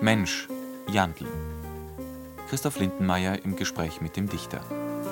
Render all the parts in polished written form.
Mensch, Jandl. Christoph Lindenmayer im Gespräch mit dem Dichter.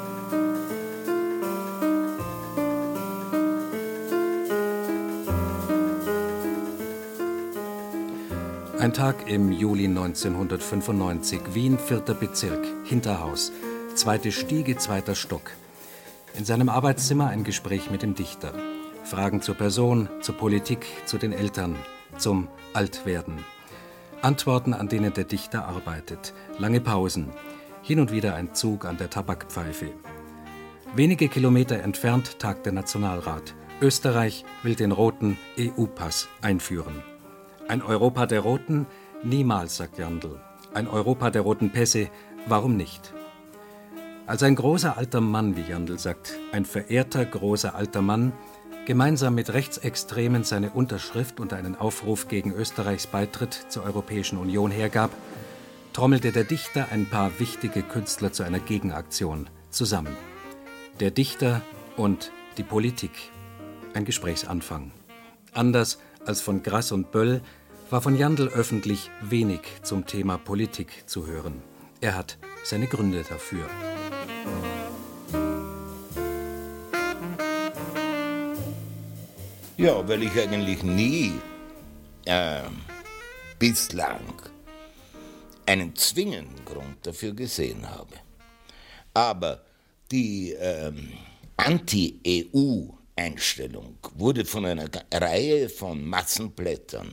Ein Tag im Juli 1995, Wien, 4. Bezirk, Hinterhaus, 2. Stiege, 2. Stock. In seinem Arbeitszimmer ein Gespräch mit dem Dichter. Fragen zur Person, zur Politik, zu den Eltern, zum Altwerden. Antworten, an denen der Dichter arbeitet. Lange Pausen. Hin und wieder ein Zug an der Tabakpfeife. Wenige Kilometer entfernt tagt der Nationalrat. Österreich will den roten EU-Pass einführen. Ein Europa der Roten? Niemals, sagt Jandl. Ein Europa der roten Pässe? Warum nicht? Als ein großer alter Mann, wie Jandl sagt, ein verehrter großer alter Mann, gemeinsam mit Rechtsextremen seine Unterschrift unter einen Aufruf gegen Österreichs Beitritt zur Europäischen Union hergab, trommelte der Dichter ein paar wichtige Künstler zu einer Gegenaktion zusammen. Der Dichter und die Politik. Ein Gesprächsanfang. Anders als von Grass und Böll war von Jandl öffentlich wenig zum Thema Politik zu hören. Er hat seine Gründe dafür. Ja, weil ich eigentlich nie bislang einen zwingenden Grund dafür gesehen habe. Aber die Anti-EU-Einstellung wurde von einer Reihe von Massenblättern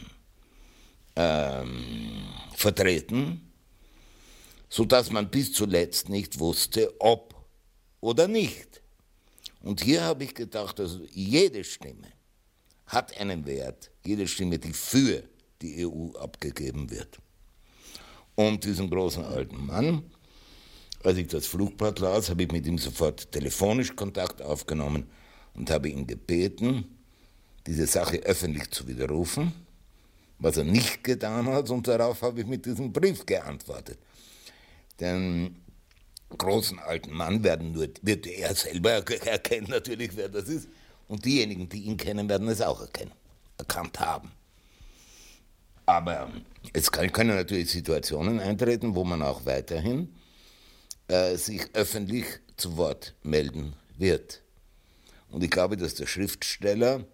vertreten, sodass man bis zuletzt nicht wusste, ob oder nicht. Und hier habe ich gedacht, also jede Stimme hat einen Wert, jede Stimme, die für die EU abgegeben wird. Und diesen großen alten Mann, als ich das Flugblatt las, habe ich mit ihm sofort telefonisch Kontakt aufgenommen und habe ihn gebeten, diese Sache öffentlich zu widerrufen, was er nicht getan hat, und darauf habe ich mit diesem Brief geantwortet. Den großen alten Mann wird er selber erkennen natürlich, wer das ist, und diejenigen, die ihn kennen, werden es auch erkannt haben. Aber es können natürlich Situationen eintreten, wo man auch weiterhin sich öffentlich zu Wort melden wird. Und ich glaube, dass der Schriftsteller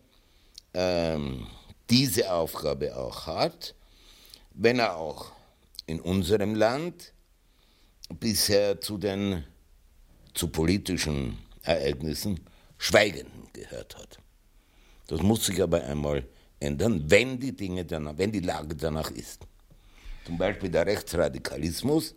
diese Aufgabe auch hat, wenn er auch in unserem Land bisher zu politischen Ereignissen Schweigenden gehört hat. Das muss sich aber einmal ändern, wenn die Lage danach ist. Zum Beispiel der Rechtsradikalismus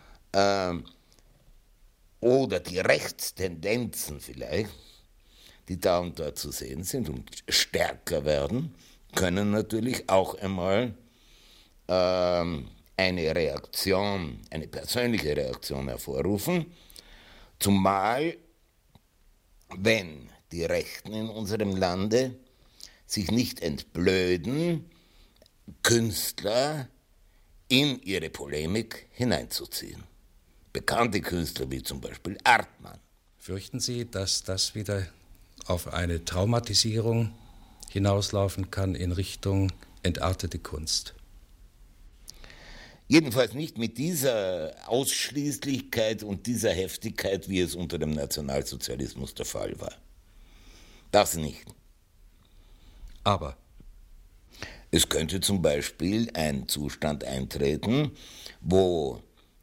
oder die Rechtstendenzen vielleicht, die da und dort zu sehen sind und stärker werden, können natürlich auch einmal eine Reaktion, eine persönliche Reaktion hervorrufen, zumal wenn die Rechten in unserem Lande sich nicht entblöden, Künstler in ihre Polemik hineinzuziehen. Bekannte Künstler wie zum Beispiel Artmann. Fürchten Sie, dass das wieder auf eine Traumatisierung hinauslaufen kann in Richtung entartete Kunst? Jedenfalls nicht mit dieser Ausschließlichkeit und dieser Heftigkeit, wie es unter dem Nationalsozialismus der Fall war. Das nicht. Aber es könnte zum Beispiel ein Zustand eintreten, wo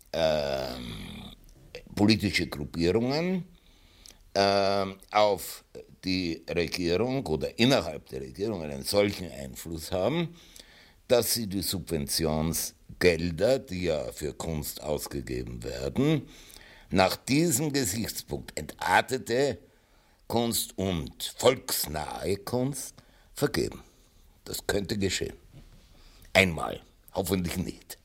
politische Gruppierungen auf die Regierung oder innerhalb der Regierung einen solchen Einfluss haben, dass sie die Subventionsgelder, die ja für Kunst ausgegeben werden, nach diesem Gesichtspunkt entartete Kunst und volksnahe Kunst vergeben. Das könnte geschehen. Einmal, hoffentlich nicht.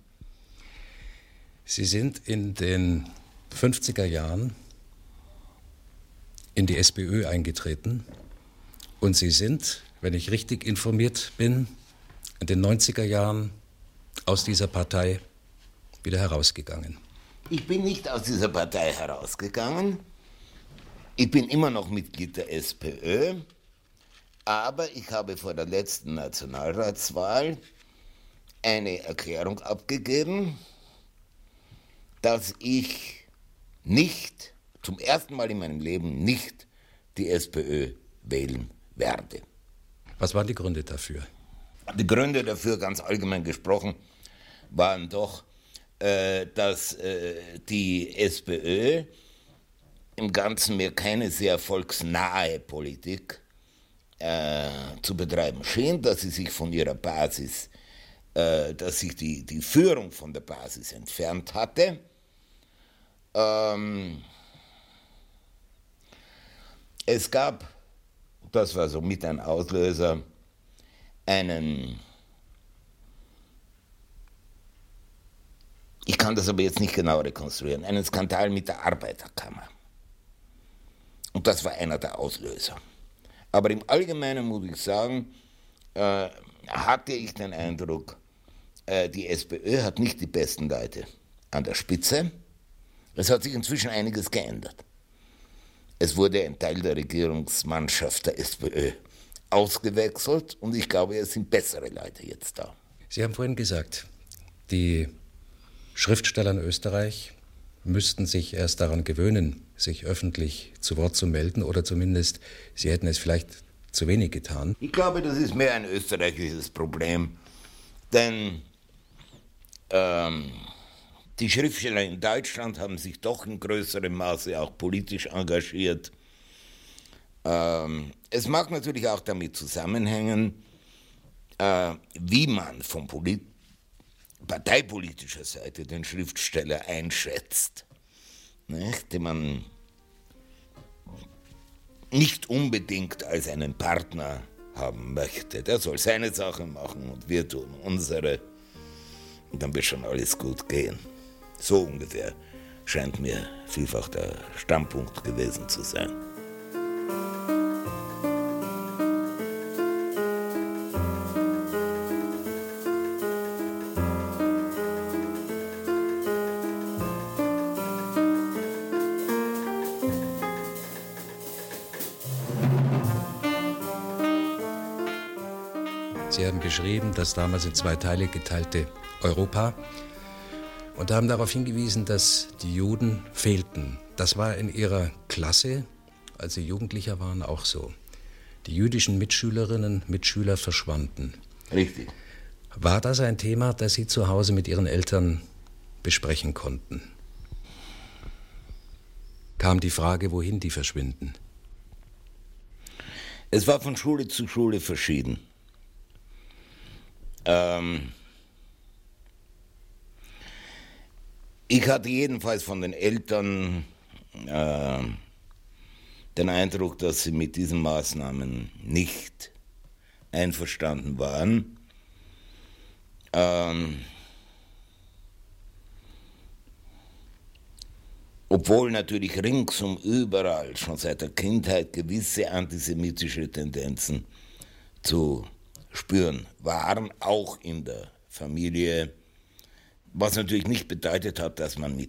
Sie sind in den 50er Jahren in die SPÖ eingetreten und Sie sind, wenn ich richtig informiert bin, in den 90er Jahren aus dieser Partei wieder herausgegangen. Ich bin nicht aus dieser Partei herausgegangen. Ich bin immer noch Mitglied der SPÖ, aber ich habe vor der letzten Nationalratswahl eine Erklärung abgegeben, dass ich nicht, zum ersten Mal in meinem Leben nicht die SPÖ wählen werde. Was waren die Gründe dafür? Die Gründe dafür, ganz allgemein gesprochen, waren doch, dass die SPÖ im Ganzen mir keine sehr volksnahe Politik zu betreiben schien, dass sie sich von ihrer Basis, dass sich die Führung von der Basis entfernt hatte. Es gab, das war so mit ein Auslöser, ich kann das aber jetzt nicht genau rekonstruieren, einen Skandal mit der Arbeiterkammer. Und das war einer der Auslöser. Aber im Allgemeinen muss ich sagen, hatte ich den Eindruck, die SPÖ hat nicht die besten Leute an der Spitze. Es hat sich inzwischen einiges geändert. Es wurde ein Teil der Regierungsmannschaft der SPÖ ausgewechselt und ich glaube, es sind bessere Leute jetzt da. Sie haben vorhin gesagt, die Schriftsteller in Österreich müssten sich erst daran gewöhnen, sich öffentlich zu Wort zu melden, oder zumindest, sie hätten es vielleicht zu wenig getan. Ich glaube, das ist mehr ein österreichisches Problem, denn die Schriftsteller in Deutschland haben sich doch in größerem Maße auch politisch engagiert. Es mag natürlich auch damit zusammenhängen, wie man von parteipolitischer Seite den Schriftsteller einschätzt, nicht? Den man nicht unbedingt als einen Partner haben möchte. Der soll seine Sache machen und wir tun unsere. Und dann wird schon alles gut gehen. So ungefähr scheint mir vielfach der Standpunkt gewesen zu sein. Sie haben beschrieben, das damals in 2 Teile geteilte Europa und haben darauf hingewiesen, dass die Juden fehlten. Das war in Ihrer Klasse, als Sie Jugendlicher waren, auch so. Die jüdischen Mitschülerinnen und Mitschüler verschwanden. Richtig. War das ein Thema, das Sie zu Hause mit Ihren Eltern besprechen konnten? Kam die Frage, wohin die verschwinden? Es war von Schule zu Schule verschieden. Ich hatte jedenfalls von den Eltern den Eindruck, dass sie mit diesen Maßnahmen nicht einverstanden waren. Obwohl natürlich ringsum überall schon seit der Kindheit gewisse antisemitische Tendenzen zu spüren waren, auch in der Familie, was natürlich nicht bedeutet hat, dass man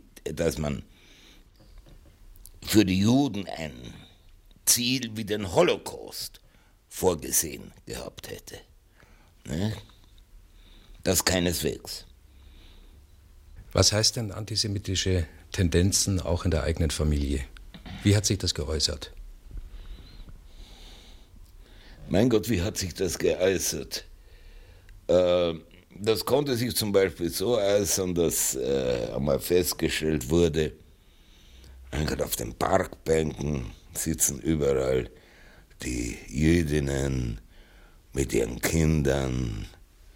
für die Juden ein Ziel wie den Holocaust vorgesehen gehabt hätte. Ne? Das keineswegs. Was heißt denn antisemitische Tendenzen auch in der eigenen Familie? Wie hat sich das geäußert? Mein Gott, wie hat sich das geäußert? Das konnte sich zum Beispiel so äußern, dass einmal festgestellt wurde, auf den Parkbänken sitzen überall die Jüdinnen mit ihren Kindern.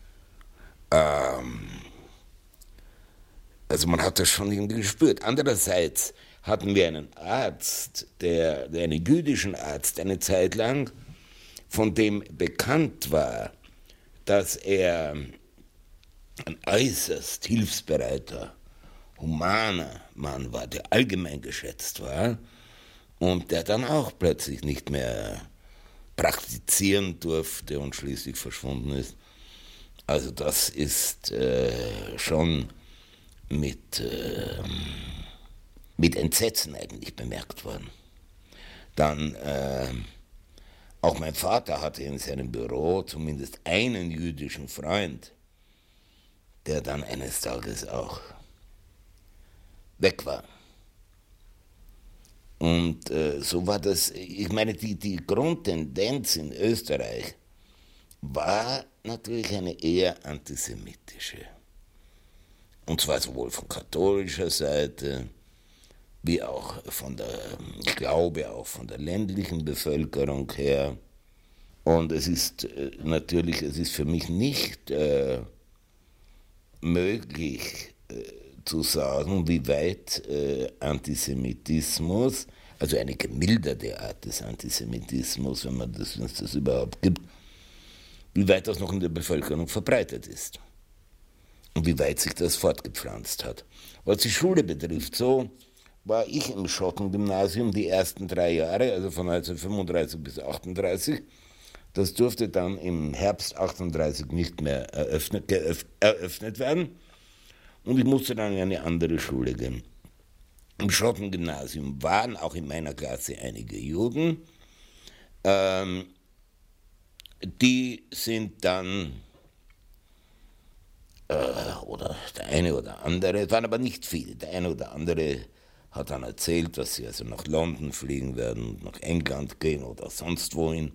Also man hat das schon irgendwie gespürt. Andererseits hatten wir einen Arzt, einen jüdischen Arzt, eine Zeit lang, von dem bekannt war, dass er ein äußerst hilfsbereiter, humaner Mann war, der allgemein geschätzt war und der dann auch plötzlich nicht mehr praktizieren durfte und schließlich verschwunden ist. Also das ist schon mit Entsetzen eigentlich bemerkt worden. Dann auch mein Vater hatte in seinem Büro zumindest einen jüdischen Freund, der dann eines Tages auch weg war. Und so war das, ich meine, die Grundtendenz in Österreich war natürlich eine eher antisemitische. Und zwar sowohl von katholischer Seite, wie auch ich glaube auch von der ländlichen Bevölkerung her. Und es ist für mich nicht möglich zu sagen, wie weit Antisemitismus, also eine gemilderte Art des Antisemitismus, wenn es das überhaupt gibt, wie weit das noch in der Bevölkerung verbreitet ist und wie weit sich das fortgepflanzt hat. Was die Schule betrifft, so war ich im Schottengymnasium die ersten 3 Jahre, also von 1935 bis 1938. Das durfte dann im Herbst 1938 nicht mehr eröffnet werden. Und ich musste dann in eine andere Schule gehen. Im Schottengymnasium waren auch in meiner Klasse einige Juden. Die sind dann, oder der eine oder andere, es waren aber nicht viele, der eine oder andere hat dann erzählt, dass sie also nach London fliegen werden, nach England gehen oder sonst wohin.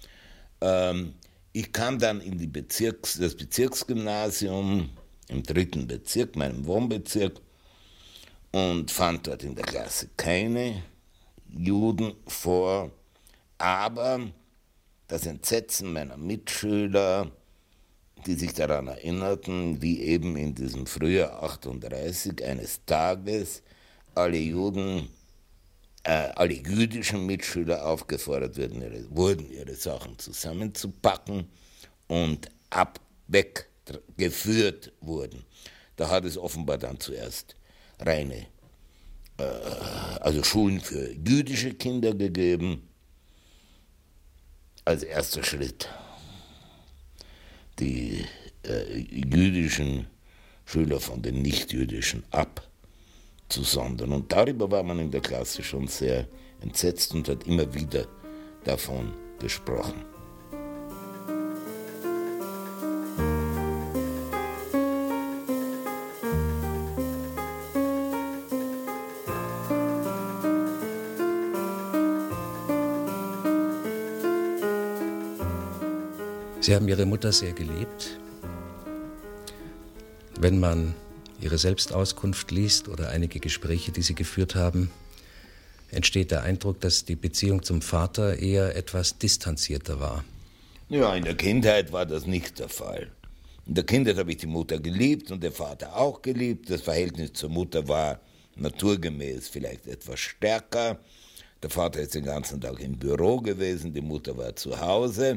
Ich kam dann in das Bezirksgymnasium im 3. Bezirk, meinem Wohnbezirk, und fand dort in der Klasse keine Juden vor, aber das Entsetzen meiner Mitschüler, die sich daran erinnerten, wie eben in diesem Frühjahr 1938 eines Tages alle jüdischen Mitschüler aufgefordert wurden, ihre Sachen zusammenzupacken und weggeführt wurden. Da hat es offenbar dann zuerst reine, also Schulen für jüdische Kinder gegeben, als erster Schritt die jüdischen Schüler von den nicht-jüdischen abzusondern. Und darüber war man in der Klasse schon sehr entsetzt und hat immer wieder davon gesprochen. Sie haben Ihre Mutter sehr geliebt. Wenn man Ihre Selbstauskunft liest oder einige Gespräche, die Sie geführt haben, entsteht der Eindruck, dass die Beziehung zum Vater eher etwas distanzierter war. Ja, in der Kindheit war das nicht der Fall. In der Kindheit habe ich die Mutter geliebt und der Vater auch geliebt. Das Verhältnis zur Mutter war naturgemäß vielleicht etwas stärker. Der Vater ist den ganzen Tag im Büro gewesen, die Mutter war zu Hause.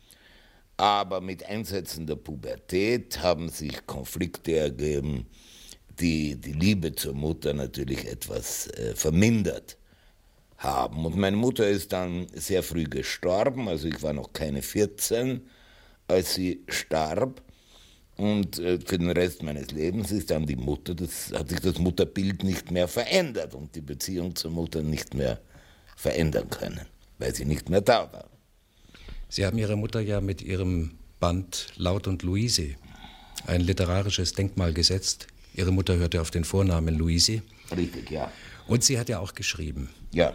Aber mit Einsetzen der Pubertät haben sich Konflikte ergeben, die die Liebe zur Mutter natürlich etwas vermindert haben. Und meine Mutter ist dann sehr früh gestorben, also ich war noch keine 14, als sie starb. Und für den Rest meines Lebens ist dann hat sich das Mutterbild nicht mehr verändert und die Beziehung zur Mutter nicht mehr verändern können, weil sie nicht mehr da war. Sie haben Ihrer Mutter ja mit Ihrem Band Laut und Luise ein literarisches Denkmal gesetzt. Ihre Mutter hörte auf den Vornamen Luise. Richtig, ja. Und sie hat ja auch geschrieben. Ja.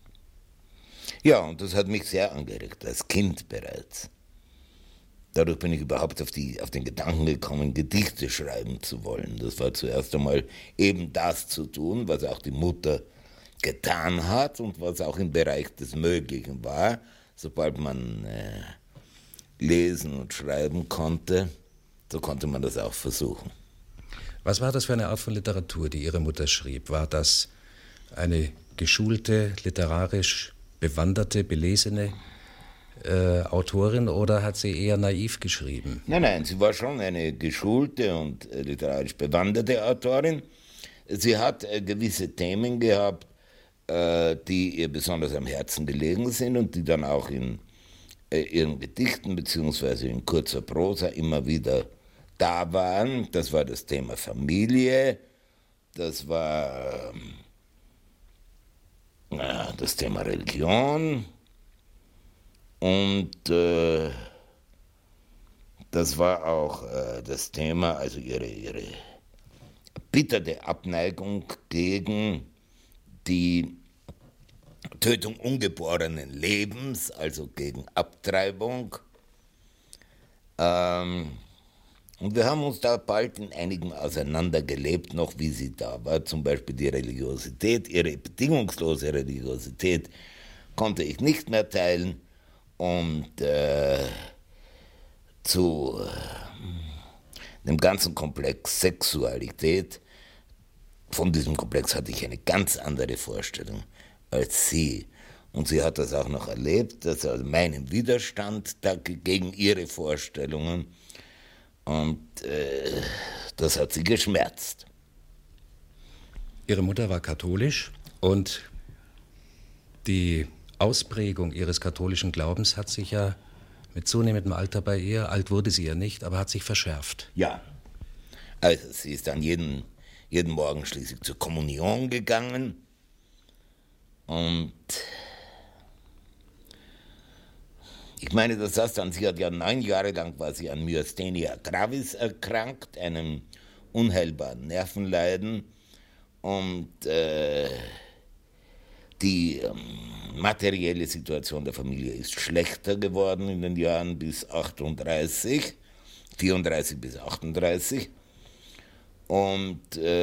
Ja, und das hat mich sehr angeregt, als Kind bereits. Dadurch bin ich überhaupt auf den Gedanken gekommen, Gedichte schreiben zu wollen. Das war zuerst einmal eben das zu tun, was auch die Mutter getan hat und was auch im Bereich des Möglichen war. Sobald man lesen und schreiben konnte, so konnte man das auch versuchen. Was war das für eine Art von Literatur, die Ihre Mutter schrieb? War das eine geschulte, literarisch bewanderte, belesene Autorin oder hat sie eher naiv geschrieben? Nein, sie war schon eine geschulte und literarisch bewanderte Autorin. Sie hat gewisse Themen gehabt, die ihr besonders am Herzen gelegen sind und die dann auch in ihren Gedichten bzw. in kurzer Prosa immer wieder da waren. Das war das Thema Familie, das war das Thema Religion und Das war auch das Thema, also ihre bitterte Abneigung gegen die Tötung ungeborenen Lebens, also gegen Abtreibung. Und wir haben uns da bald in einigen auseinandergelebt, noch wie sie da war. Zum Beispiel die Religiosität, ihre bedingungslose Religiosität konnte ich nicht mehr teilen. Und zu dem ganzen Komplex Sexualität, von diesem Komplex hatte ich eine ganz andere Vorstellung als sie. Und sie hat das auch noch erlebt, dass also meinen Widerstand gegen ihre Vorstellungen, und das hat sie geschmerzt. Ihre Mutter war katholisch und die Ausprägung ihres katholischen Glaubens hat sich ja mit zunehmendem Alter bei ihr, alt wurde sie ja nicht, aber hat sich verschärft. Ja, also sie ist dann jeden Morgen schließlich zur Kommunion gegangen und ich meine, das heißt dann, sie hat ja 9 Jahre lang war sie an Myasthenia gravis erkrankt, einem unheilbaren Nervenleiden, und die materielle Situation der Familie ist schlechter geworden in den Jahren bis 34 bis 38. Und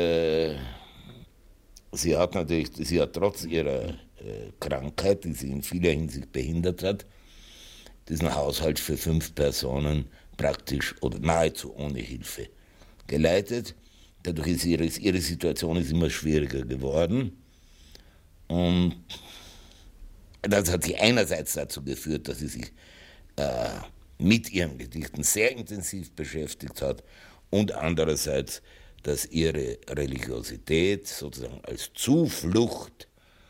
sie hat trotz ihrer Krankheit, die sie in vieler Hinsicht behindert hat, diesen Haushalt für 5 Personen praktisch oder nahezu ohne Hilfe geleitet. Dadurch ist ihre Situation ist immer schwieriger geworden. Und das hat sie einerseits dazu geführt, dass sie sich mit ihren Gedichten sehr intensiv beschäftigt hat, und andererseits, dass ihre Religiosität sozusagen als Zuflucht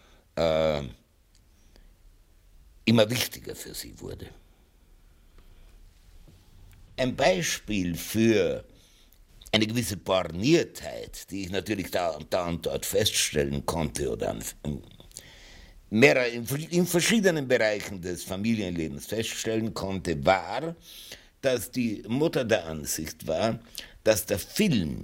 immer wichtiger für sie wurde. Ein Beispiel für eine gewisse Borniertheit, die ich natürlich da und dort feststellen konnte oder in verschiedenen Bereichen des Familienlebens feststellen konnte, war, dass die Mutter der Ansicht war, dass der Film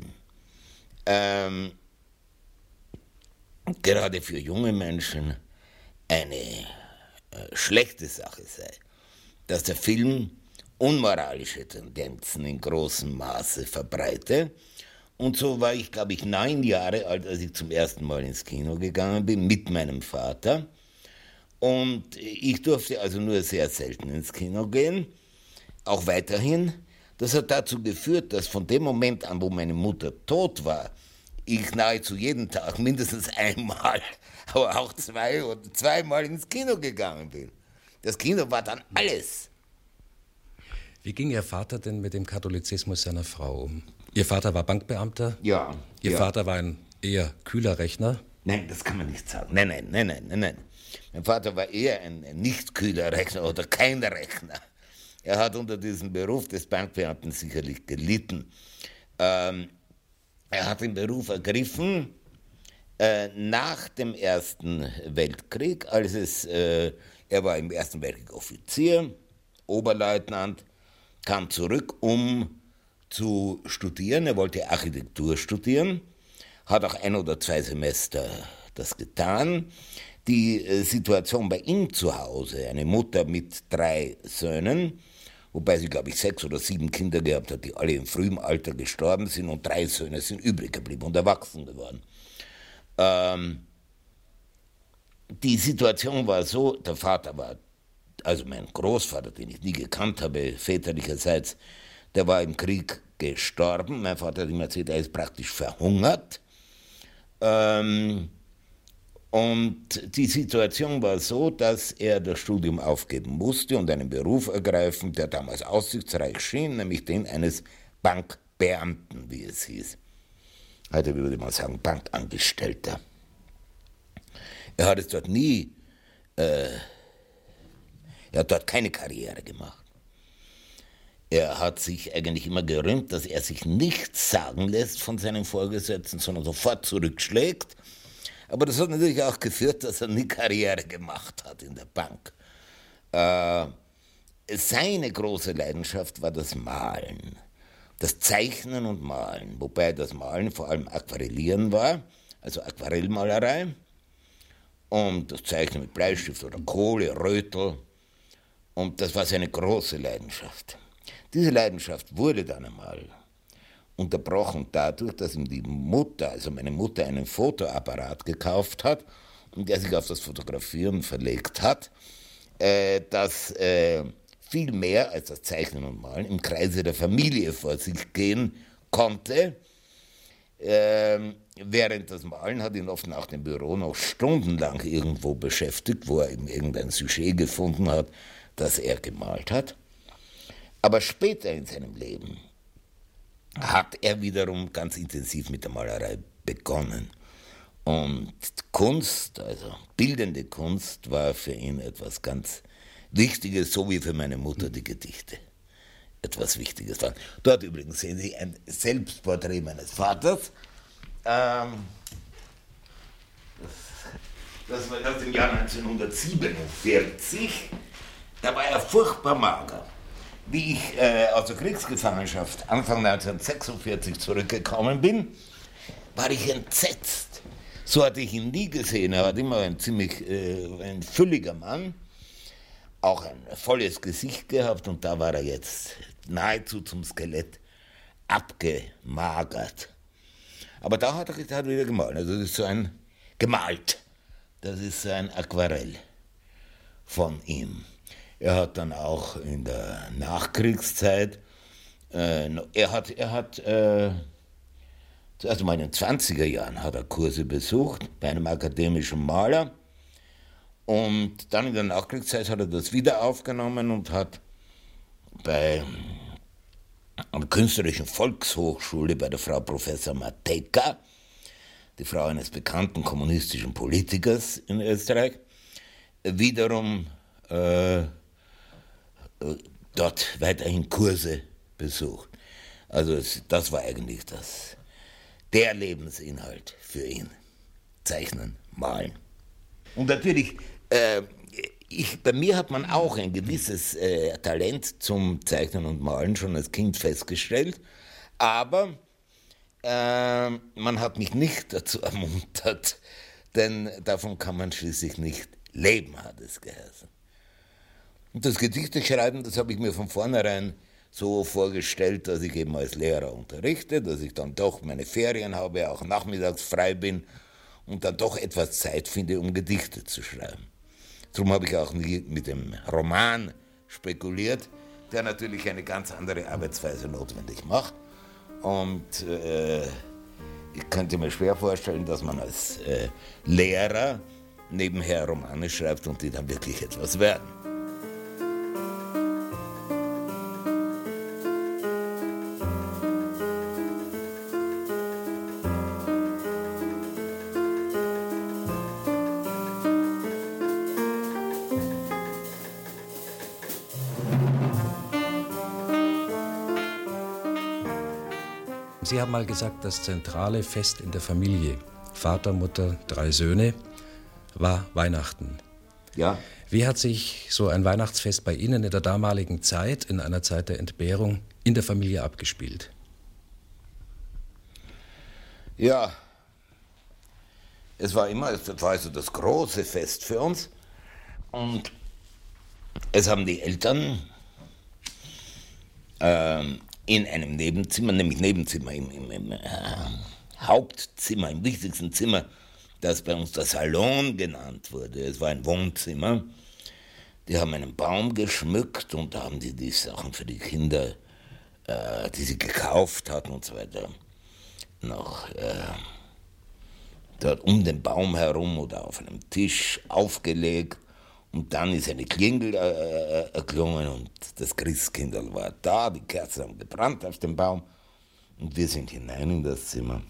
gerade für junge Menschen eine schlechte Sache sei, dass der Film unmoralische Tendenzen in großem Maße verbreite. Und so war ich, glaube ich, 9 Jahre alt, als ich zum ersten Mal ins Kino gegangen bin, mit meinem Vater. Und ich durfte also nur sehr selten ins Kino gehen, auch weiterhin. Das hat dazu geführt, dass von dem Moment an, wo meine Mutter tot war, ich nahezu jeden Tag mindestens einmal, aber auch 2 oder zweimal ins Kino gegangen bin. Das Kino war dann alles. Wie ging Ihr Vater denn mit dem Katholizismus seiner Frau um? Ihr Vater war Bankbeamter? Ja. Ihr Vater war ein eher kühler Rechner? Nein, das kann man nicht sagen. Nein. Mein Vater war eher ein nicht kühler Rechner oder kein Rechner. Er hat unter diesem Beruf des Bankbeamten sicherlich gelitten. Er hat den Beruf ergriffen nach dem Ersten Weltkrieg, er war im Ersten Weltkrieg Offizier, Oberleutnant, kam zurück, um zu studieren. Er wollte Architektur studieren, hat auch 1 oder 2 Semester das getan. Die Situation bei ihm zu Hause, eine Mutter mit 3 Söhnen, wobei sie, glaube ich, 6 oder 7 Kinder gehabt hat, die alle im frühen Alter gestorben sind, und 3 Söhne sind übrig geblieben und erwachsen geworden. Die Situation war so, der Vater war, also mein Großvater, den ich nie gekannt habe, väterlicherseits, der war im Krieg gestorben. Mein Vater hat immer erzählt, er ist praktisch verhungert. Und die Situation war so, dass er das Studium aufgeben musste und einen Beruf ergreifen, der damals aussichtsreich schien, nämlich den eines Bankbeamten, wie es hieß. Heute würde man sagen Bankangestellter. Er hat es dort er hat dort keine Karriere gemacht. Er hat sich eigentlich immer gerühmt, dass er sich nichts sagen lässt von seinen Vorgesetzten, sondern sofort zurückschlägt. Aber das hat natürlich auch geführt, dass er nie Karriere gemacht hat in der Bank. seine große Leidenschaft war das Malen, das Zeichnen und Malen, wobei das Malen vor allem Aquarellieren war, also Aquarellmalerei, und das Zeichnen mit Bleistift oder Kohle, Rötel, und das war seine große Leidenschaft. Diese Leidenschaft wurde dann einmal unterbrochen dadurch, dass ihm die Mutter, also meine Mutter, einen Fotoapparat gekauft hat und der sich auf das Fotografieren verlegt hat, das viel mehr als das Zeichnen und Malen im Kreise der Familie vor sich gehen konnte. Während das Malen hat ihn oft nach dem Büro noch stundenlang irgendwo beschäftigt, wo er eben irgendein Sujet gefunden hat, das er gemalt hat. Aber später in seinem Leben hat er wiederum ganz intensiv mit der Malerei begonnen. Und Kunst, also bildende Kunst, war für ihn etwas ganz Wichtiges, so wie für meine Mutter die Gedichte etwas Wichtiges waren. Dort übrigens sehen Sie ein Selbstporträt meines Vaters. Das war aus dem Jahr 1947. Da war er furchtbar mager. Wie ich aus der Kriegsgefangenschaft Anfang 1946 zurückgekommen bin, war ich entsetzt. So hatte ich ihn nie gesehen. Er war immer ein fülliger Mann, auch ein volles Gesicht gehabt, und da war er jetzt nahezu zum Skelett abgemagert. Aber da hat er wieder gemalt. Also das ist so ein Aquarell von ihm. Er hat dann auch in der Nachkriegszeit, also mal in den 20er Jahren hat er Kurse besucht bei einem akademischen Maler, und dann in der Nachkriegszeit hat er das wieder aufgenommen und hat bei einer künstlerischen Volkshochschule bei der Frau Professor Matejka, die Frau eines bekannten kommunistischen Politikers in Österreich, wiederum dort weiterhin Kurse besucht. Also das war eigentlich der Lebensinhalt für ihn. Zeichnen, malen. Und natürlich, bei mir hat man auch ein gewisses Talent zum Zeichnen und Malen schon als Kind festgestellt, aber man hat mich nicht dazu ermuntert, denn davon kann man schließlich nicht leben, hat es geheißen. Und das Gedichteschreiben, das habe ich mir von vornherein so vorgestellt, dass ich eben als Lehrer unterrichte, dass ich dann doch meine Ferien habe, auch nachmittags frei bin und dann doch etwas Zeit finde, um Gedichte zu schreiben. Darum habe ich auch nie mit dem Roman spekuliert, der natürlich eine ganz andere Arbeitsweise notwendig macht. Und ich könnte mir schwer vorstellen, dass man als Lehrer nebenher Romane schreibt und die dann wirklich etwas werden. Sie haben mal gesagt, das zentrale Fest in der Familie, Vater, Mutter, 3 Söhne, war Weihnachten. Ja. Wie hat sich so ein Weihnachtsfest bei Ihnen in der damaligen Zeit, in einer Zeit der Entbehrung, in der Familie abgespielt? Ja, es war also das große Fest für uns, und es haben die Eltern in einem Nebenzimmer, nämlich Nebenzimmer im Hauptzimmer, im wichtigsten Zimmer, das bei uns der Salon genannt wurde. Es war ein Wohnzimmer. Die haben einen Baum geschmückt und da haben die Sachen für die Kinder, die sie gekauft hatten und so weiter, noch dort um den Baum herum oder auf einem Tisch aufgelegt. Und dann ist eine Klingel erklungen und das Christkindl war da, die Kerzen haben gebrannt auf dem Baum und wir sind hinein in das Zimmer.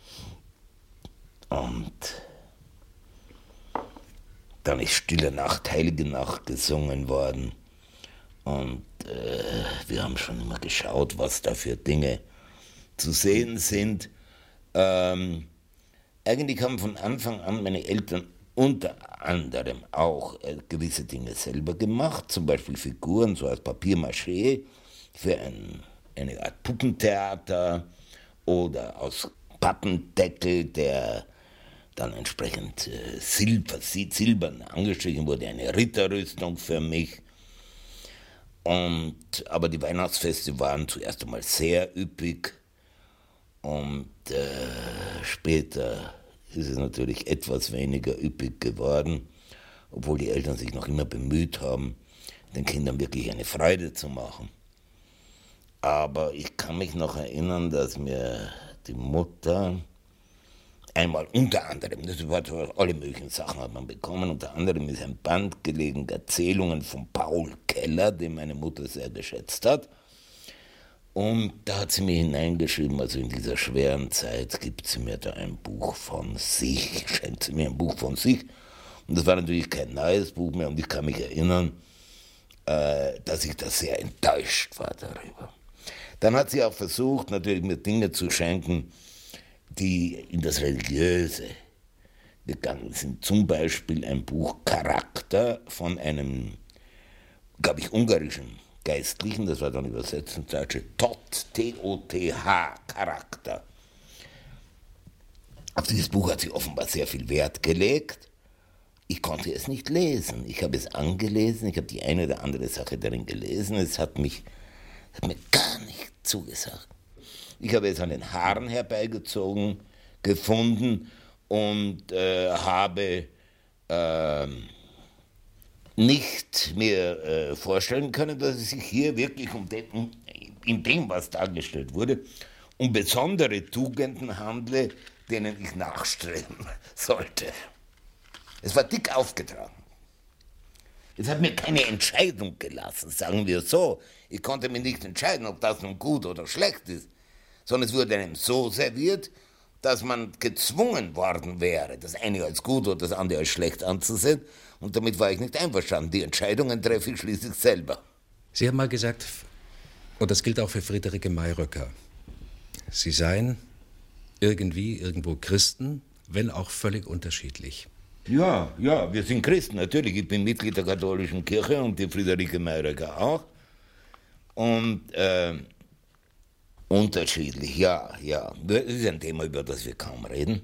Und dann ist Stille Nacht, Heilige Nacht gesungen worden, und wir haben schon immer geschaut, was da für Dinge zu sehen sind. Eigentlich haben von Anfang an meine Eltern unter anderem auch gewisse Dinge selber gemacht, zum Beispiel Figuren so aus Papier-Mâché für eine Art Puppentheater oder aus Pappendeckel, der dann entsprechend silbern angestrichen wurde, eine Ritterrüstung für mich. Aber die Weihnachtsfeste waren zuerst einmal sehr üppig und später ist es natürlich etwas weniger üppig geworden, obwohl die Eltern sich noch immer bemüht haben, den Kindern wirklich eine Freude zu machen. Aber ich kann mich noch erinnern, dass mir die Mutter einmal unter anderem, das war alle möglichen Sachen hat man bekommen, unter anderem ist ein Band gelegen, Erzählungen von Paul Keller, den meine Mutter sehr geschätzt hat. Und da hat sie mir hineingeschrieben, also in dieser schweren Zeit gibt sie mir da ein Buch von sich, schenkt sie mir ein Buch von sich. Und das war natürlich kein neues Buch mehr und ich kann mich erinnern, dass ich da sehr enttäuscht war darüber. Dann hat sie auch versucht, natürlich mir Dinge zu schenken, die in das Religiöse gegangen sind. Zum Beispiel ein Buch Charakter von einem, glaube ich, ungarischen Geistlichen, das war dann übersetzt ins Deutsche, T-O-T-H, Charakter. Auf dieses Buch hat sie offenbar sehr viel Wert gelegt. Ich konnte es nicht lesen. Ich habe es angelesen, ich habe die eine oder andere Sache darin gelesen. Es hat mir gar nicht zugesagt. Ich habe es an den Haaren herbeigezogen gefunden und habe nicht mir vorstellen können, dass es sich hier wirklich in dem, was dargestellt wurde, um besondere Tugenden handle, denen ich nachstreben sollte. Es war dick aufgetragen. Es hat mir keine Entscheidung gelassen, sagen wir so. Ich konnte mir nicht entscheiden, ob das nun gut oder schlecht ist, sondern es wurde einem so serviert, dass man gezwungen worden wäre, das eine als gut oder das andere als schlecht anzusehen. Und damit war ich nicht einverstanden. Die Entscheidungen treffe ich schließlich selber. Sie haben mal gesagt, und das gilt auch für Friederike Mayröcker, Sie seien irgendwo Christen, wenn auch völlig unterschiedlich. Ja, wir sind Christen, natürlich. Ich bin Mitglied der katholischen Kirche und die Friederike Mayröcker auch. Und unterschiedlich, ja. Das ist ein Thema, über das wir kaum reden.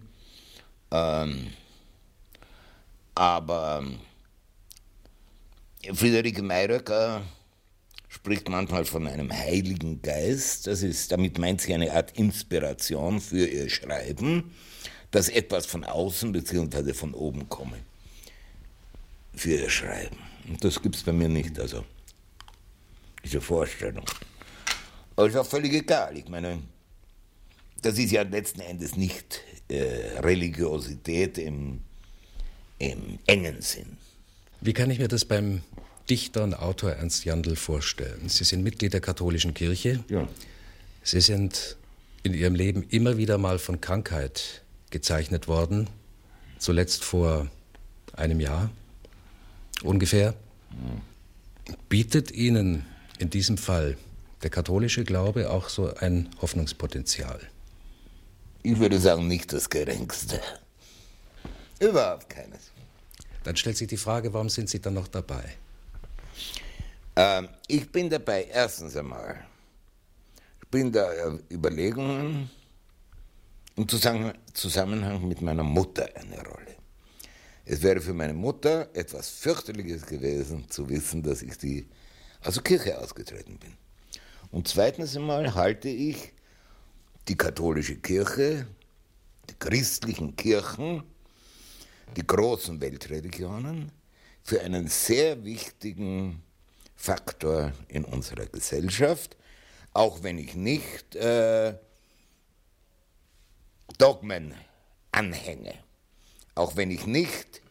Aber Friederike Mayröcker spricht manchmal von einem Heiligen Geist. Damit meint sie eine Art Inspiration für ihr Schreiben, dass etwas von außen bzw. von oben komme für ihr Schreiben. Und das gibt es bei mir nicht, also diese Vorstellung. Aber ist auch völlig egal. Ich meine, das ist ja letzten Endes nicht Religiosität im engen Sinn. Wie kann ich mir das beim Dichter und Autor Ernst Jandl vorstellen? Sie sind Mitglied der katholischen Kirche. Ja. Sie sind in Ihrem Leben immer wieder mal von Krankheit gezeichnet worden, zuletzt vor einem Jahr ungefähr. Bietet Ihnen in diesem Fall der katholische Glaube auch so ein Hoffnungspotenzial? Ich würde sagen, nicht das geringste. Überhaupt keines. Dann stellt sich die Frage, warum sind Sie dann noch dabei? Ich bin dabei, erstens einmal, spielen da Überlegungen im Zusammenhang mit meiner Mutter eine Rolle. Es wäre für meine Mutter etwas fürchterliches gewesen, zu wissen, dass ich aus der Kirche ausgetreten bin. Und zweitens einmal halte ich die katholische Kirche, die christlichen Kirchen, die großen Weltreligionen für einen sehr wichtigen Faktor in unserer Gesellschaft, auch wenn ich nicht Dogmen anhänge, auch wenn ich nicht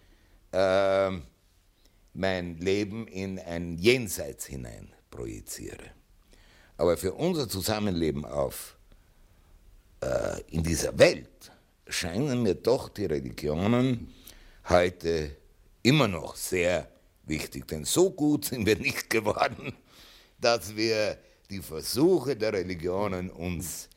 mein Leben in ein Jenseits hinein projiziere. Aber für unser Zusammenleben in dieser Welt scheinen mir doch die Religionen heute immer noch sehr wichtig. Denn so gut sind wir nicht geworden, dass wir die Versuche der Religionen, uns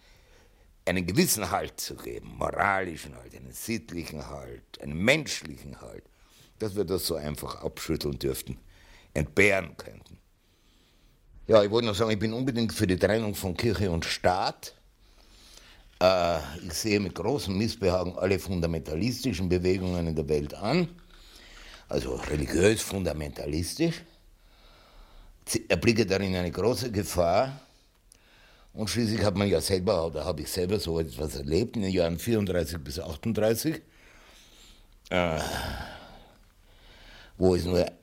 einen gewissen Halt zu geben, moralischen Halt, einen sittlichen Halt, einen menschlichen Halt, dass wir das so einfach abschütteln dürften, entbehren könnten. Ja, ich wollte noch sagen, ich bin unbedingt für die Trennung von Kirche und Staat. Ich sehe mit großem Missbehagen alle fundamentalistischen Bewegungen in der Welt an, also religiös fundamentalistisch. Ich erblicke darin eine große Gefahr. Und schließlich hat man ja selber, oder habe ich selber so etwas erlebt in den Jahren 34 bis 38, wo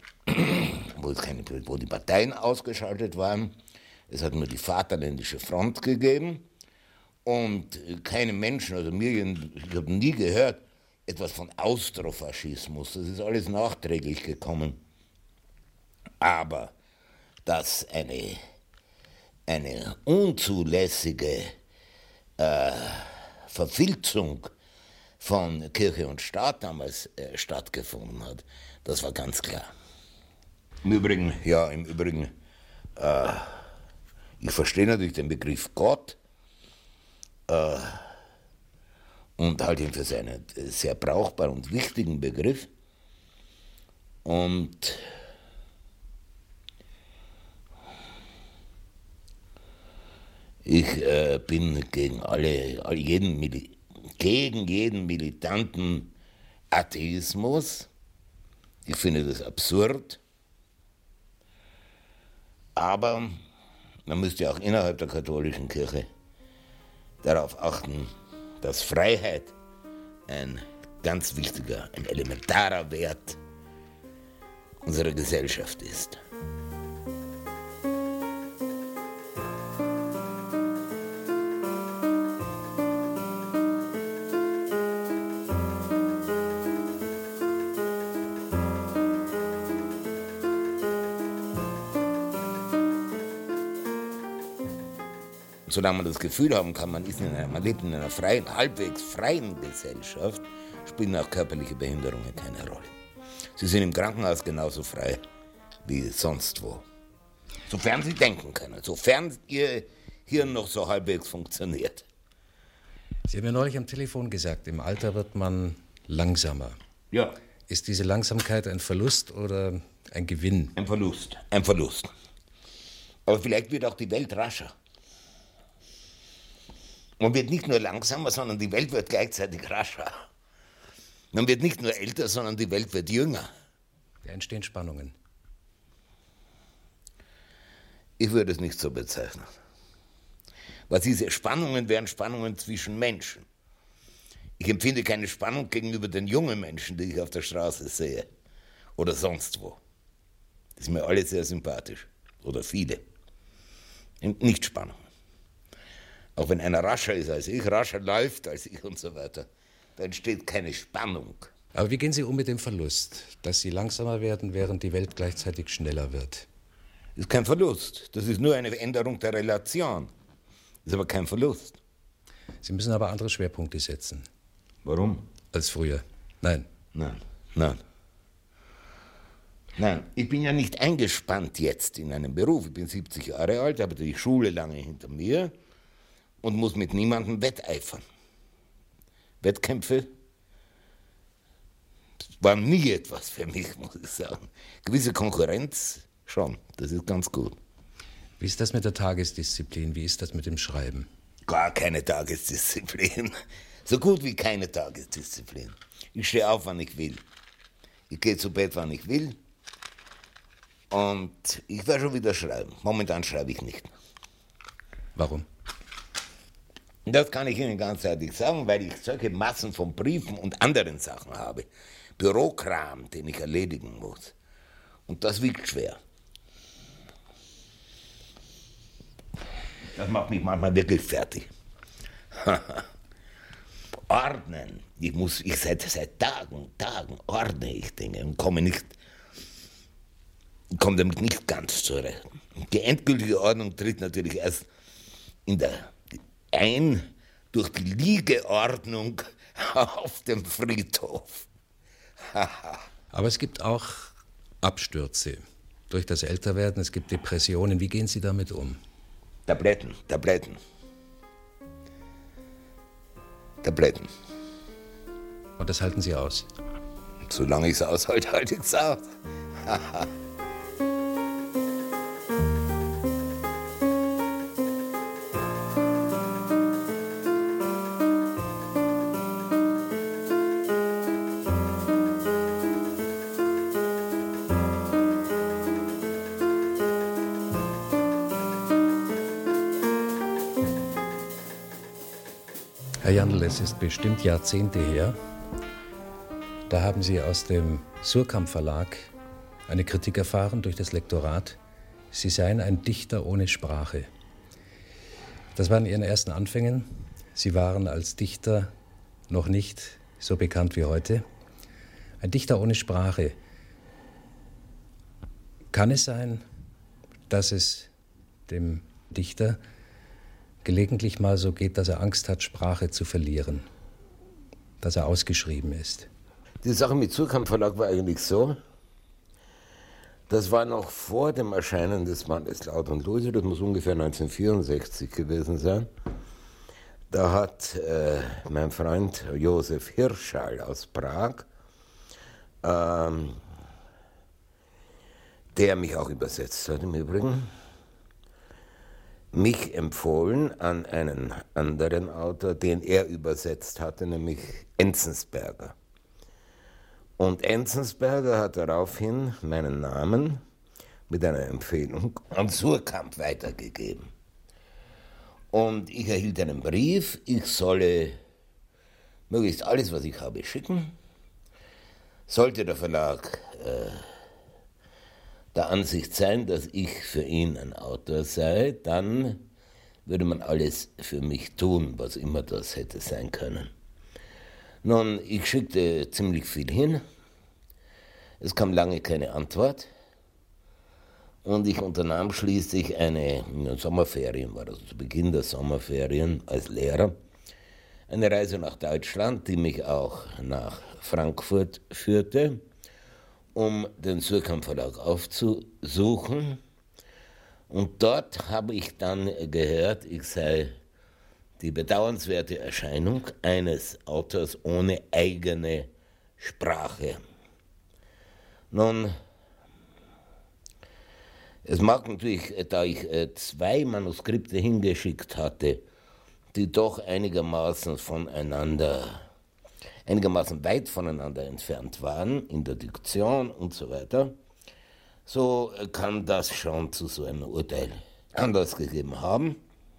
die Parteien ausgeschaltet waren. Es hat nur die Vaterländische Front gegeben und keine Menschen, also ich habe nie gehört, etwas von Austrofaschismus. Das ist alles nachträglich gekommen. Aber dass eine unzulässige Verfilzung von Kirche und Staat damals stattgefunden hat, das war ganz klar. Im Übrigen, ich verstehe natürlich den Begriff Gott und halte ihn für einen sehr brauchbaren und wichtigen Begriff. Und ich bin gegen jeden militanten Atheismus. Ich finde das absurd. Aber man müsste auch innerhalb der katholischen Kirche darauf achten, dass Freiheit ein ganz wichtiger, ein elementarer Wert unserer Gesellschaft ist. Solange man das Gefühl haben kann, man lebt in einer freien, halbwegs freien Gesellschaft, spielen auch körperliche Behinderungen keine Rolle. Sie sind im Krankenhaus genauso frei wie sonst wo. Sofern Sie denken können, sofern Ihr Hirn noch so halbwegs funktioniert. Sie haben ja neulich am Telefon gesagt, im Alter wird man langsamer. Ja. Ist diese Langsamkeit ein Verlust oder ein Gewinn? Ein Verlust. Aber vielleicht wird auch die Welt rascher. Man wird nicht nur langsamer, sondern die Welt wird gleichzeitig rascher. Man wird nicht nur älter, sondern die Welt wird jünger. Da entstehen Spannungen. Ich würde es nicht so bezeichnen. Weil diese Spannungen wären Spannungen zwischen Menschen. Ich empfinde keine Spannung gegenüber den jungen Menschen, die ich auf der Straße sehe. Oder sonst wo. Das ist mir alles sehr sympathisch. Oder viele. Nicht Spannung. Auch wenn einer rascher ist als ich, rascher läuft als ich und so weiter, da entsteht keine Spannung. Aber wie gehen Sie um mit dem Verlust, dass Sie langsamer werden, während die Welt gleichzeitig schneller wird? Das ist kein Verlust, das ist nur eine Änderung der Relation. Das ist aber kein Verlust. Sie müssen aber andere Schwerpunkte setzen. Warum? Als früher. Nein. Nein, ich bin ja nicht eingespannt jetzt in einem Beruf. Ich bin 70 Jahre alt, habe die Schule lange hinter mir und muss mit niemandem wetteifern. Wettkämpfe waren nie etwas für mich, muss ich sagen. Gewisse Konkurrenz schon, das ist ganz gut. Wie ist das mit der Tagesdisziplin? Wie ist das mit dem Schreiben? Gar keine Tagesdisziplin. So gut wie keine Tagesdisziplin. Ich stehe auf, wann ich will. Ich gehe zu Bett, wann ich will. Und ich werde schon wieder schreiben. Momentan schreibe ich nicht. Warum? Das kann ich Ihnen ganz ehrlich sagen, weil ich solche Massen von Briefen und anderen Sachen habe. Bürokram, den ich erledigen muss. Und das wiegt schwer. Das macht mich manchmal wirklich fertig. Ordnen. Ich seit Tagen ordne ich Dinge und komme damit nicht ganz zurecht. Die endgültige Ordnung tritt natürlich erst durch die Liegeordnung auf dem Friedhof. Aber es gibt auch Abstürze durch das Älterwerden, es gibt Depressionen. Wie gehen Sie damit um? Tabletten. Und das halten Sie aus? Solange ich es aushalte, halte ich es aus. Herr Jandl, es ist bestimmt Jahrzehnte her. Da haben Sie aus dem Suhrkamp Verlag eine Kritik erfahren durch das Lektorat. Sie seien ein Dichter ohne Sprache. Das war in Ihren ersten Anfängen. Sie waren als Dichter noch nicht so bekannt wie heute. Ein Dichter ohne Sprache. Kann es sein, dass es dem Dichter gelegentlich mal so geht, dass er Angst hat, Sprache zu verlieren, dass er ausgeschrieben ist? Die Sache mit Suhrkamp Verlag war eigentlich so, das war noch vor dem Erscheinen des Mannes Laut und Lose, das muss ungefähr 1964 gewesen sein. Da hat mein Freund Josef Hirschall aus Prag, der mich auch übersetzt hat im Übrigen, mich empfohlen an einen anderen Autor, den er übersetzt hatte, nämlich Enzensberger. Und Enzensberger hat daraufhin meinen Namen mit einer Empfehlung an Suhrkamp weitergegeben. Und ich erhielt einen Brief, ich solle möglichst alles, was ich habe, schicken. Sollte der Verlag der Ansicht sein, dass ich für ihn ein Autor sei, dann würde man alles für mich tun, was immer das hätte sein können. Nun, ich schickte ziemlich viel hin, es kam lange keine Antwort und ich unternahm schließlich in Sommerferien, war das zu Beginn der Sommerferien als Lehrer, eine Reise nach Deutschland, die mich auch nach Frankfurt führte, um den Suhrkamp Verlag aufzusuchen. Und dort habe ich dann gehört, ich sei die bedauernswerte Erscheinung eines Autors ohne eigene Sprache. Nun, es mag natürlich, da ich 2 Manuskripte hingeschickt hatte, die doch einigermaßen weit voneinander entfernt waren, in der Diktion und so weiter, so kann das schon zu so einem Urteil Anlass gegeben haben.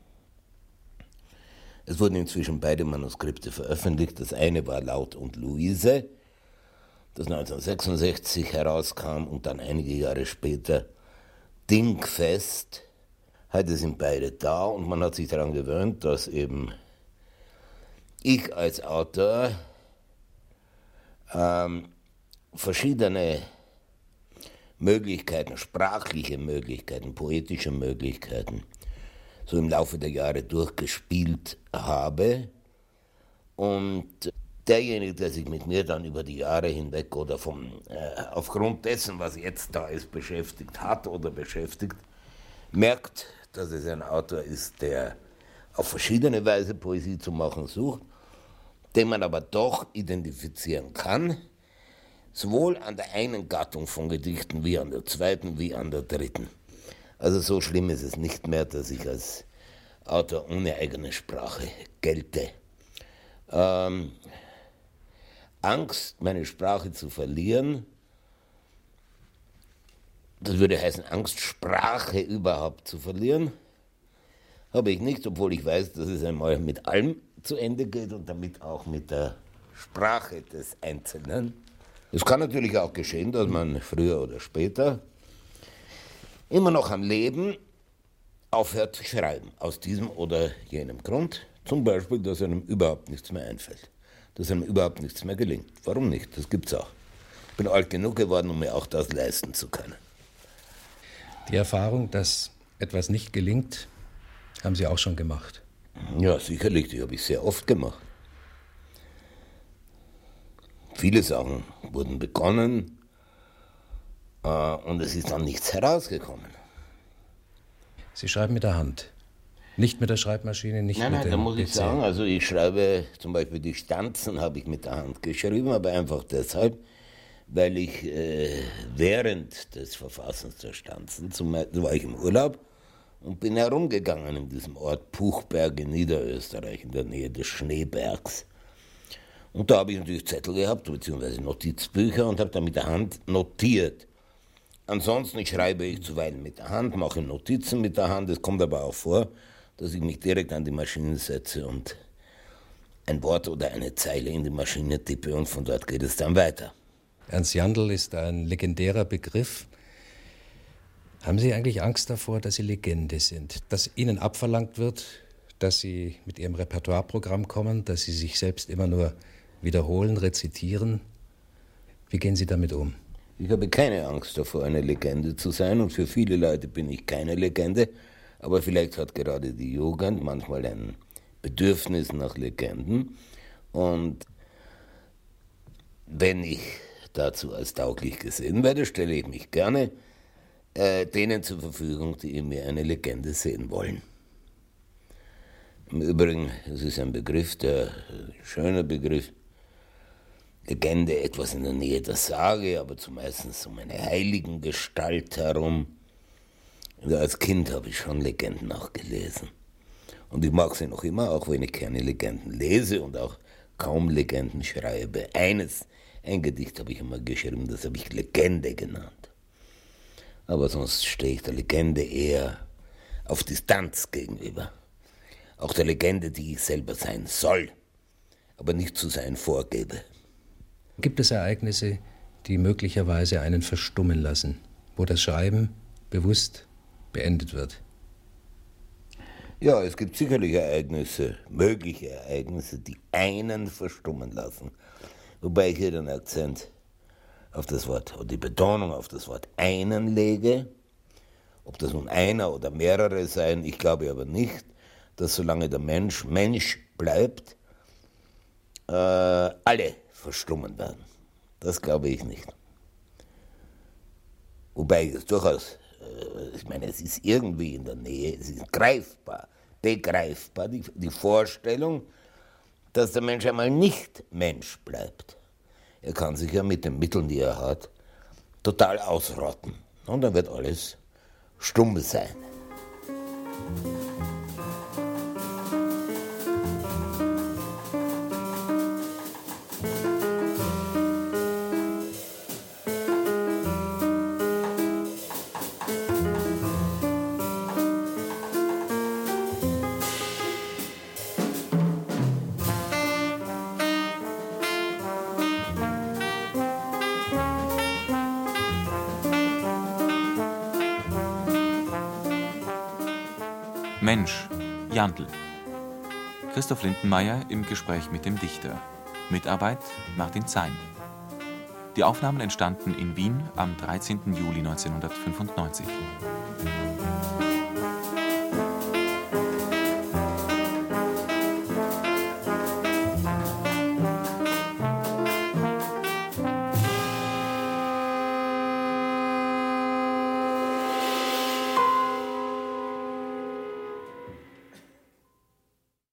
Es wurden inzwischen beide Manuskripte veröffentlicht. Das eine war Laut und Luise, das 1966 herauskam und dann einige Jahre später Dingfest. Heute sind beide da und man hat sich daran gewöhnt, dass eben ich als Autor verschiedene Möglichkeiten, sprachliche Möglichkeiten, poetische Möglichkeiten so im Laufe der Jahre durchgespielt habe. Und derjenige, der sich mit mir dann über die Jahre hinweg oder aufgrund dessen, was jetzt da ist, beschäftigt hat oder beschäftigt, merkt, dass es ein Autor ist, der auf verschiedene Weise Poesie zu machen sucht, den man aber doch identifizieren kann, sowohl an der einen Gattung von Gedichten wie an der zweiten wie an der dritten. Also so schlimm ist es nicht mehr, dass ich als Autor ohne eigene Sprache gelte. Angst, meine Sprache zu verlieren, das würde heißen, Angst, Sprache überhaupt zu verlieren, habe ich nicht, obwohl ich weiß, dass es einmal mit allem zu Ende geht und damit auch mit der Sprache des Einzelnen. Es kann natürlich auch geschehen, dass man früher oder später immer noch am Leben aufhört zu schreiben, aus diesem oder jenem Grund. Zum Beispiel, dass einem überhaupt nichts mehr einfällt, dass einem überhaupt nichts mehr gelingt. Warum nicht? Das gibt's auch. Ich bin alt genug geworden, um mir auch das leisten zu können. Die Erfahrung, dass etwas nicht gelingt, haben Sie auch schon gemacht? Ja, sicherlich, die habe ich sehr oft gemacht. Viele Sachen wurden begonnen und es ist dann nichts herausgekommen. Sie schreiben mit der Hand, nicht mit der Schreibmaschine, nicht mit dem PC? Nein, da muss ich sagen, also ich schreibe zum Beispiel die Stanzen habe ich mit der Hand geschrieben, aber einfach deshalb, weil ich während des Verfassens der Stanzen, war ich im Urlaub und bin herumgegangen in diesem Ort Puchberg in Niederösterreich, in der Nähe des Schneebergs. Und da habe ich natürlich Zettel gehabt, beziehungsweise Notizbücher, und habe da mit der Hand notiert. Ansonsten schreibe ich zuweilen mit der Hand, mache Notizen mit der Hand. Es kommt aber auch vor, dass ich mich direkt an die Maschine setze und ein Wort oder eine Zeile in die Maschine tippe, und von dort geht es dann weiter. Ernst Jandl ist ein legendärer Begriff. Haben Sie eigentlich Angst davor, dass Sie Legende sind? Dass Ihnen abverlangt wird, dass Sie mit Ihrem Repertoireprogramm kommen, dass Sie sich selbst immer nur wiederholen, rezitieren? Wie gehen Sie damit um? Ich habe keine Angst davor, eine Legende zu sein, und für viele Leute bin ich keine Legende, aber vielleicht hat gerade die Jugend manchmal ein Bedürfnis nach Legenden, und wenn ich dazu als tauglich gesehen werde, stelle ich mich gerne denen zur Verfügung, die in mir eine Legende sehen wollen. Im Übrigen, es ist ein Begriff, ein schöner Begriff, Legende, etwas in der Nähe der Sage, aber zumeist um eine Heiligengestalt herum. Und als Kind habe ich schon Legenden auch gelesen. Und ich mag sie noch immer, auch wenn ich keine Legenden lese und auch kaum Legenden schreibe. Ein Gedicht habe ich immer geschrieben, das habe ich Legende genannt. Aber sonst stehe ich der Legende eher auf Distanz gegenüber. Auch der Legende, die ich selber sein soll, aber nicht zu sein vorgebe. Gibt es Ereignisse, die möglicherweise einen verstummen lassen, wo das Schreiben bewusst beendet wird? Ja, es gibt sicherlich Ereignisse, mögliche Ereignisse, die einen verstummen lassen. Wobei ich hier den Akzent auf das Wort, oder die Betonung auf das Wort einen lege. Ob das nun einer oder mehrere sein, ich glaube aber nicht, dass solange der Mensch Mensch bleibt, alle verstummen werden. Das glaube ich nicht. Wobei es durchaus, ich meine, es ist irgendwie in der Nähe, es ist greifbar, begreifbar, die Vorstellung, dass der Mensch einmal nicht Mensch bleibt. Er kann sich ja mit den Mitteln, die er hat, total ausrotten. Und dann wird alles stumm sein. Mensch, Jandl. Christoph Lindenmayer im Gespräch mit dem Dichter. Mitarbeit Martin Zein. Die Aufnahmen entstanden in Wien am 13. Juli 1995.